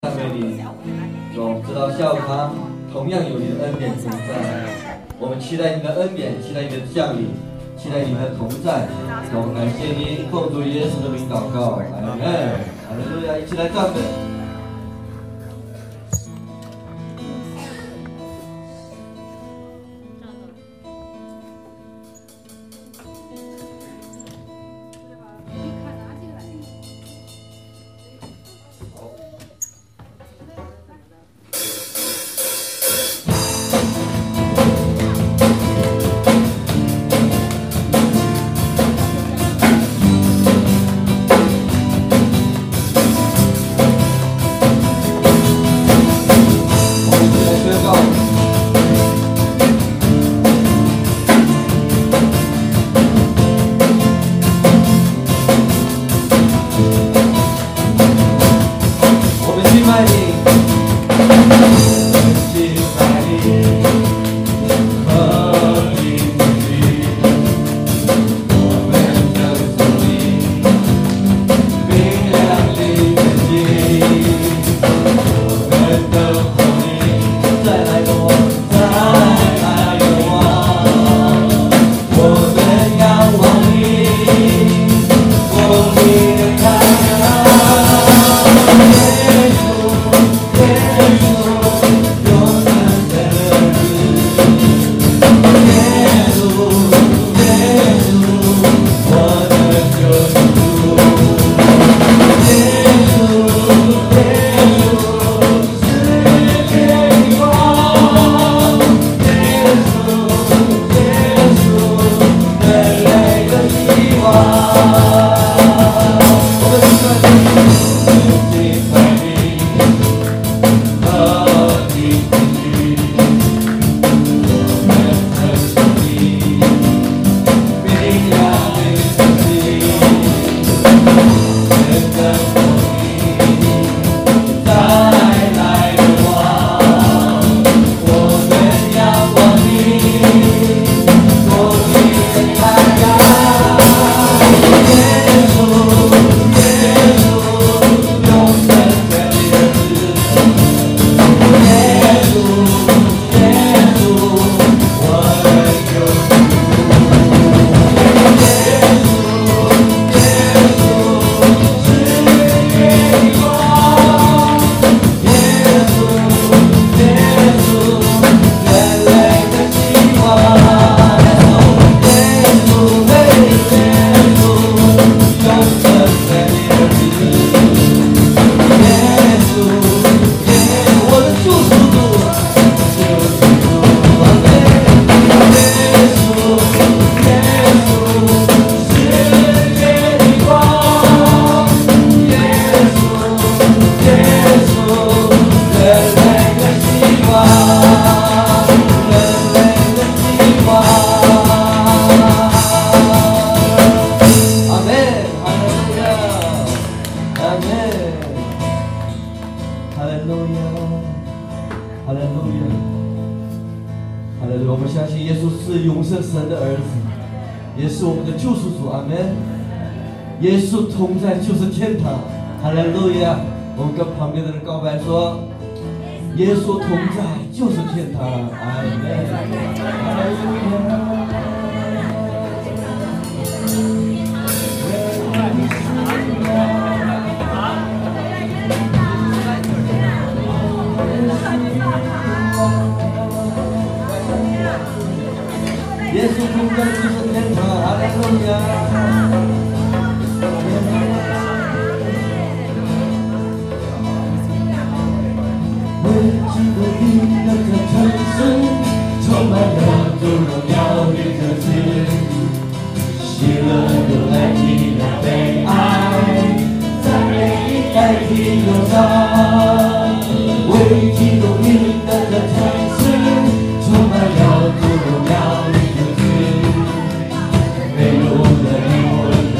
赞美你，主，知道下午堂同样有你的恩典同在，我们期待你的恩典，期待你的降临，期待你的同在。我们感谢你，奉主耶稣的名祷告，阿门。哈利路亚，一起来赞美。 耶稣同在就是天堂，哈利路亚！我们跟旁边的人告白说：耶稣同在就是天堂，阿门！哈利路亚！耶稣同在就是天堂，哈利路亚！基督你的城市充满了主荣耀的特质，喜乐又代替了悲哀，赞美代替忧伤。为基督你的城市充满了主荣耀的特质，没有的灵魂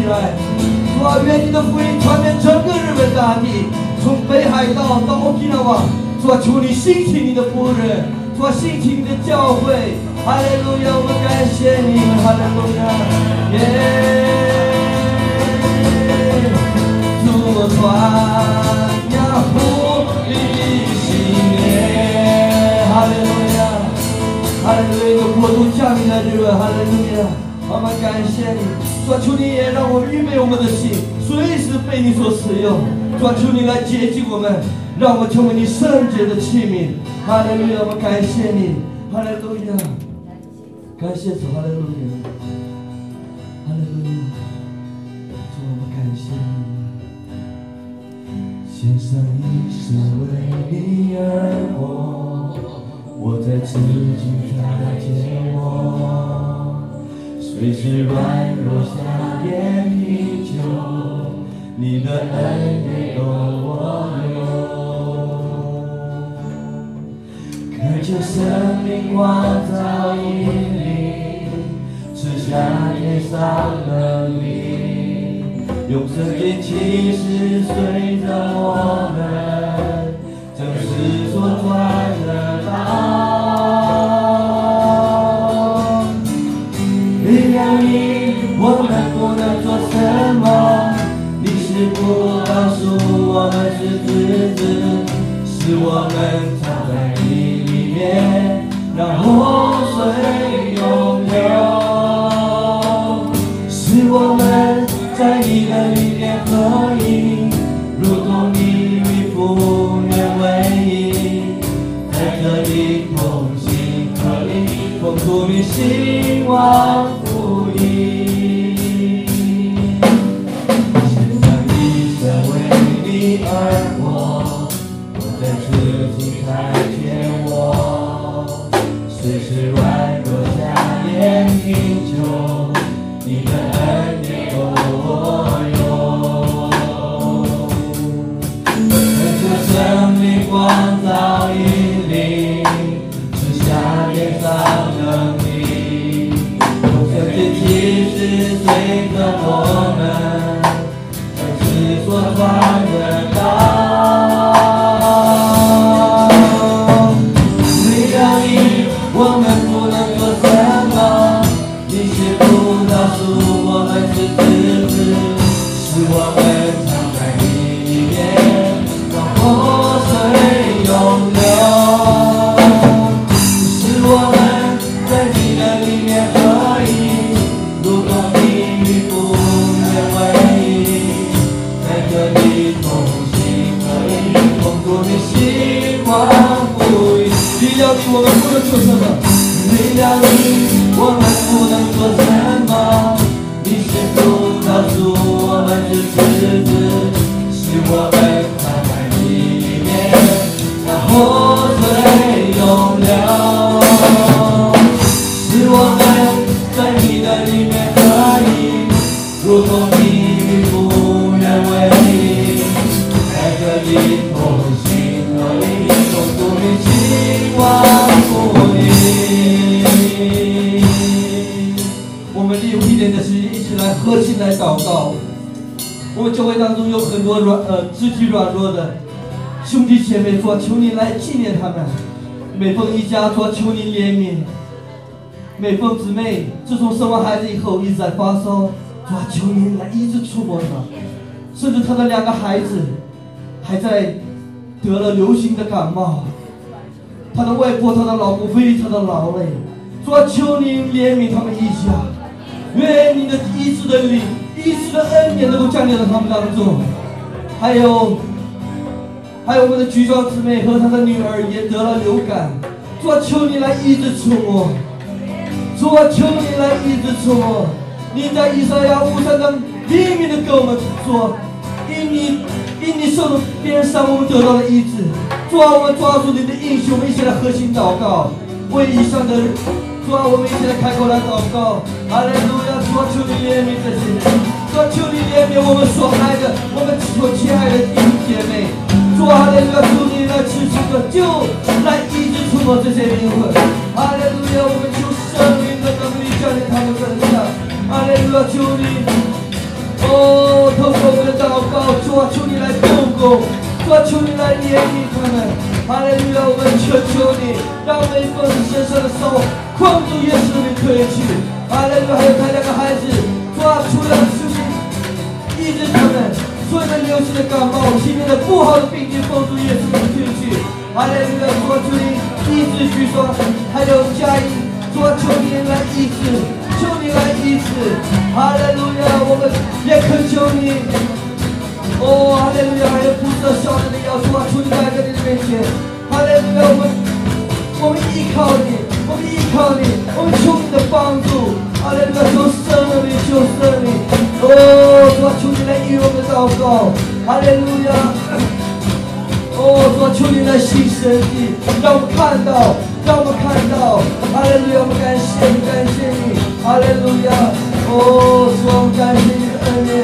来。主啊，愿你的福音传遍整个日本大地，从北海道到 Okinawa。主啊，求你兴起你的仆人，主啊，兴起你的教会。哈利路亚，我们感谢你们，哈利路亚，耶！主传扬福音信念，哈利路亚，哈利路亚，你的国度降临在日本，哈利路亚，我们感谢你。主啊，求你也让我们预备我们的心，随时被你所使用。主啊，求你来洁净我们，让我们成为你圣洁的器皿。哈利路亚，我们感谢你，哈利路亚，感谢主，哈利路亚，哈利路亚，主，我们感谢你。献上一生为你而活，我在自己看见我，随时软弱下也依旧，你的恩典够我有，看着生命光照引领，赐下天上能力，用圣洁启示随着我们，正是所传的道。力量你，我们不能做什么，你是不告诉我们是日子，使我们藏在你里面，让洪水永流，使我们在你的里面合一，如同你与父原为一，在这里同心合力，奉主你兴旺福音。献上一生为你而活，我在自己看见我，随时软弱下也依旧，你的恩典够我有，看着生命光照引领，赐下天上能力，用圣洁启示随着我们，正是所传的道。没有你，我们不能做什么，你是不告诉我们是日子，使我们藏在你里面，让活水永流，使我们在你的里面合一，如同你与父原为一，在这里同心合一，奉主你兴旺福音。力量你，我们不能做什么，力量你，我们不能做什么，你是不告诉我们是日子，使我们藏在你里面，让活水永流，使我们在你的里面合一，如同你与父原为一，在这里同心合力，奉主你兴旺福音。我们利用一点的时间，一起来合心来祷告。我们教会当中有很多肢体软弱的兄弟姐妹，主啊，求你来纪念他们。美凤一家，主啊，求你怜悯。美凤姊妹自从生完孩子以后一直在发烧，主啊，求你来医治触摸她。甚至她的2个孩子还在得了流行的感冒，她的外婆、她的老公非常的劳累。主啊，求你怜悯他们一家，愿你的医治的灵、医治的恩典能够降临到他们当中。还有我们的菊庄姊妹和她的女儿也得了流感，主啊，求你来医治触摸，主啊，求你来医治触摸。你在以赛亚53章明明的跟我们说，因你受的鞭伤，我们得到了医治。主啊，我们抓住你的应许，我们一起来合心祷告，为以上的人。主啊，我们一起来开口来祷告。哈利路亚！主啊，求你怜悯这些人，主啊，求你怜悯我们所爱的、我们所亲爱的弟兄姐妹。主啊，哈利路亚！求你来持续的就来医治触摸这些灵魂。哈利路亚！我们求圣灵的能力降临他们身上。哈利路亚！求你，哦， 主啊，求你来动工，主啊，求你来怜悯他们。哈利路亚，我们求你，让每个人身上的手困住耶稣的推去。哈利路亚，还有他2个孩子，主啊，除了求你医治他们，所有的流行的感冒、其他的不好的病菌，奉主耶稣的推去。哈利路亚，主啊，求你医治举手，还有佳音，主啊，求你来医治，求你来医治。哈利路亚，我们也恳求你。哦，哈利路亚！还有不知道小人的要求啊，求你来在你的面前。哈利路亚！我们依靠你，我们依靠你，我们求你的帮助。哈利路亚！求圣灵，求圣灵。哦，主啊，求你来应我们的祷告。哈利路亚！哦，主啊，求你来行神迹，让我们看到，让我们看到。哈利路亚！我们感谢你，感谢你。哈利路亚！哦，主啊，我们感谢你的恩典。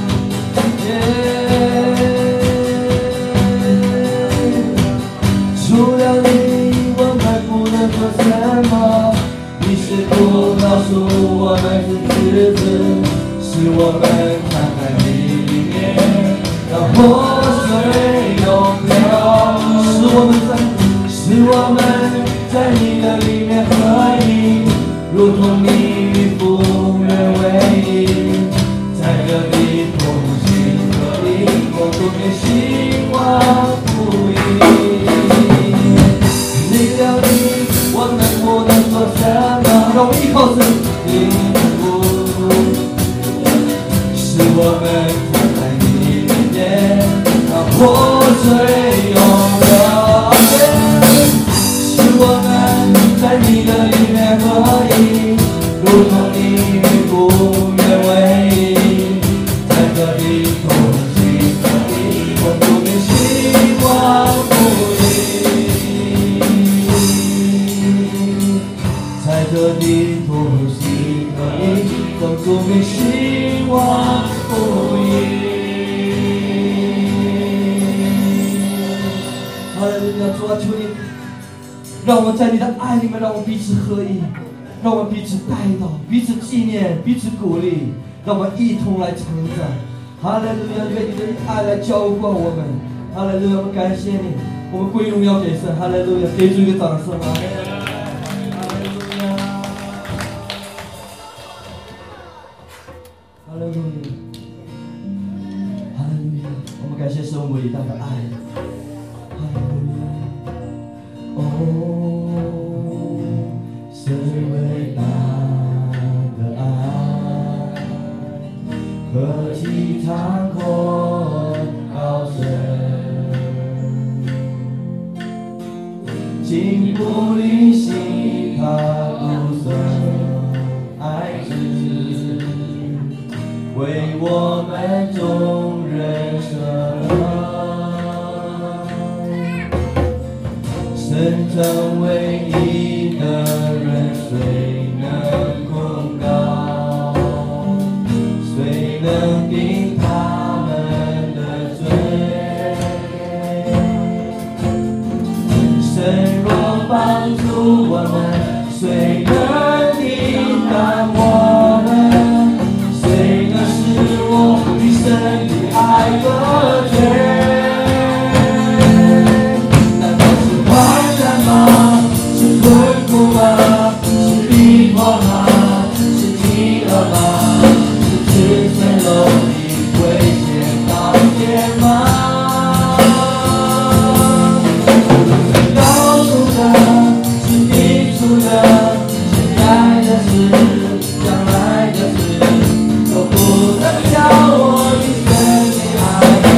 除了你，我们不能做什么。你是不告诉我们是枝子，使我们敞开你里面，让活水涌流，使我们在你的里面合一，如同你与父原为一，在这里同心合力，共同的兴旺福音。离了你，我们不能做什么？让我们依靠神灵福，使我们敞开你的面，让活水涌流，使我们在你的里面合一，如同你与父原为一，在这里同心合力，共同的兴旺福音。在这里同心合一，共同的兴旺福音。哈利路亚，主啊，求你让我们在你的爱里面，让我们彼此合一，让我们彼此带祷，彼此纪念，彼此鼓励，让我们一同来成长。哈利路亚，愿你的爱来浇灌我们。哈利路亚，我们感谢你，我们归荣耀给神。哈利路亚，给主一个掌声啊！哈利路亚，哈利路亚，我们感谢神伟大的爱。哈利路亚，哦，神伟大的爱，何其长阔高深，经不灵犀他不损爱之。为我们众人舍，神成为一的人，谁能控告？谁能定他们的罪？神若帮助我们，谁能抵挡我们？谁能使我与神的爱隔绝？难道是患难吗？是困苦吗？是逼迫吗？是饥饿吗？是赤身露体危险当天吗？是高处的，是低处的，现在的事，将来的事。都不能叫我与神的爱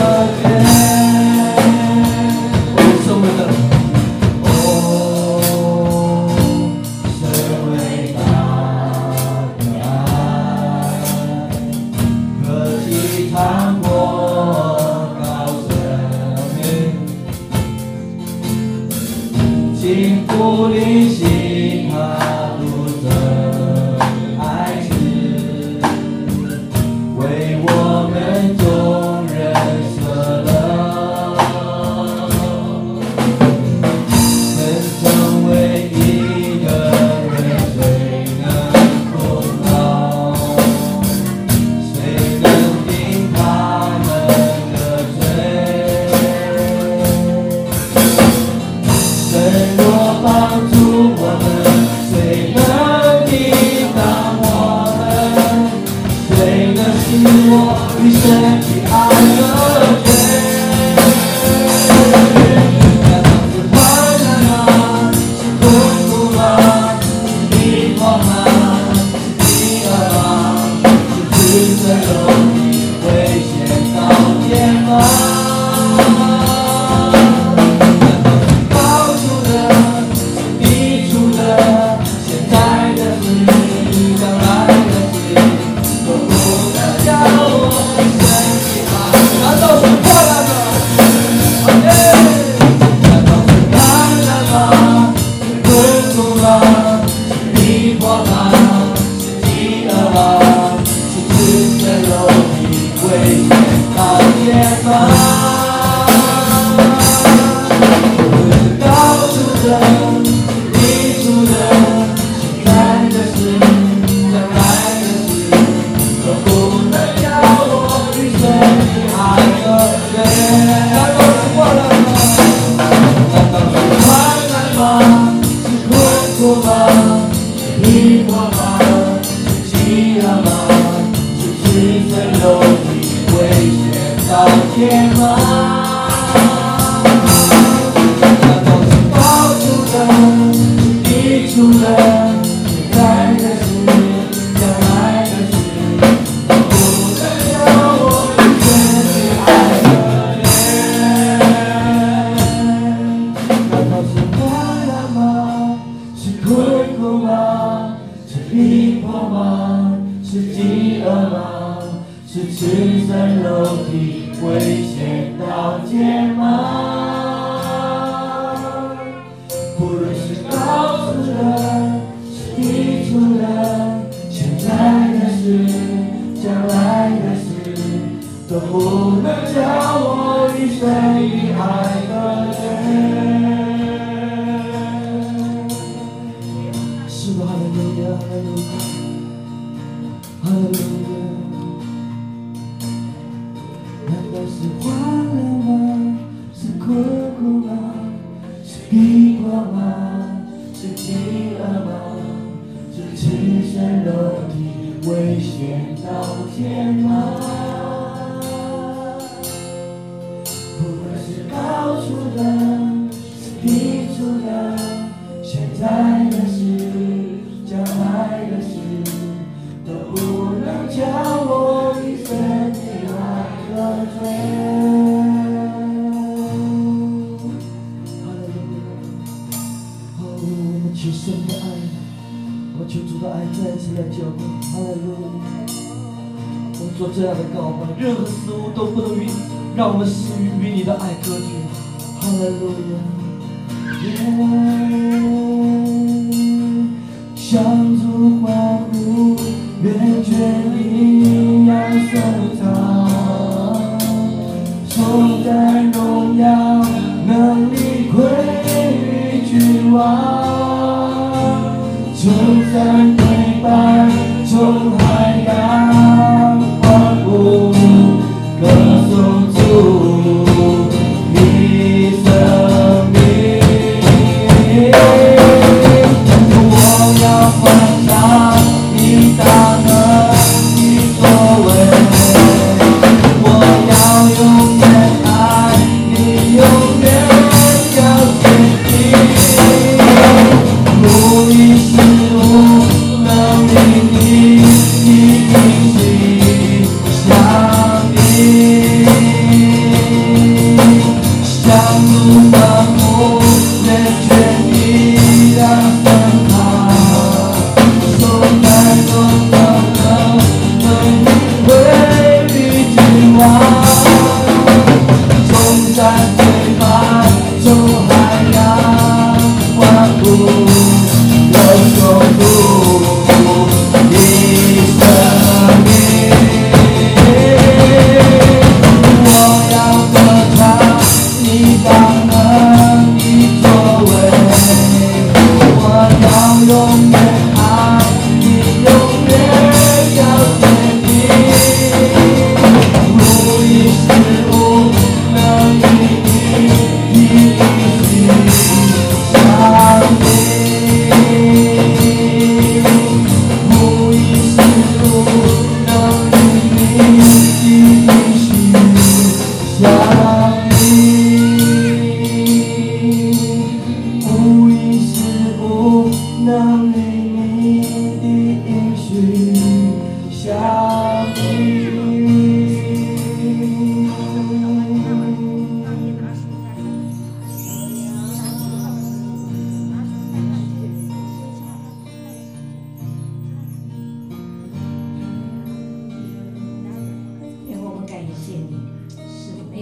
的爱和罪。那当时患难吗？是困苦吗？是逼迫吗？是饥饿吗？是自尊肉体危险到天吗？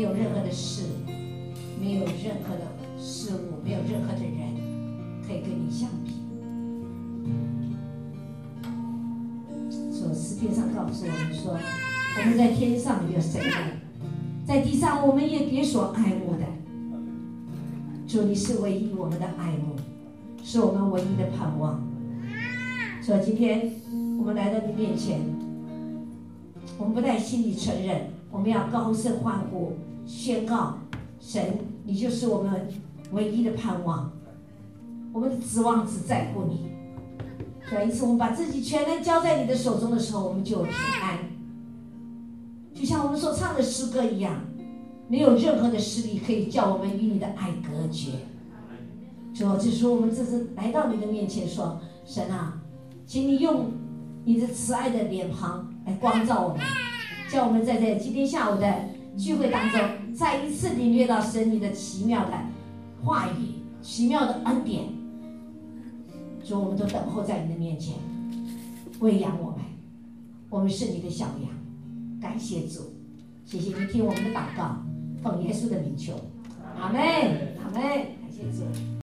没有任何的事，没有任何的事物，没有任何的人可以跟你相比。诗篇上告诉我们说，我们在天上有神爱，在地上我们也别所爱慕的。主，你是唯一我们的爱慕，是我们唯一的盼望。所以今天我们来到你面前，我们不但心里承认，我们要高声欢呼，宣告神，你就是我们唯一的盼望，我们的指望只在乎你。所以，因此我们把自己全然交在你的手中的时候，我们就有平安。就像我们所唱的诗歌一样，没有任何的势力可以叫我们与你的爱隔绝。主，这时候我们这次来到你的面前说，神啊，请你用你的慈爱的脸庞来光照我们，叫我们在今天下午的聚会当中，再一次领略到神你的奇妙的话语、奇妙的恩典。主，我们都等候在你的面前，喂养我们，我们是你的小羊。感谢主，谢谢你听我们的祷告，奉耶稣的名求，阿们，阿们，感谢主。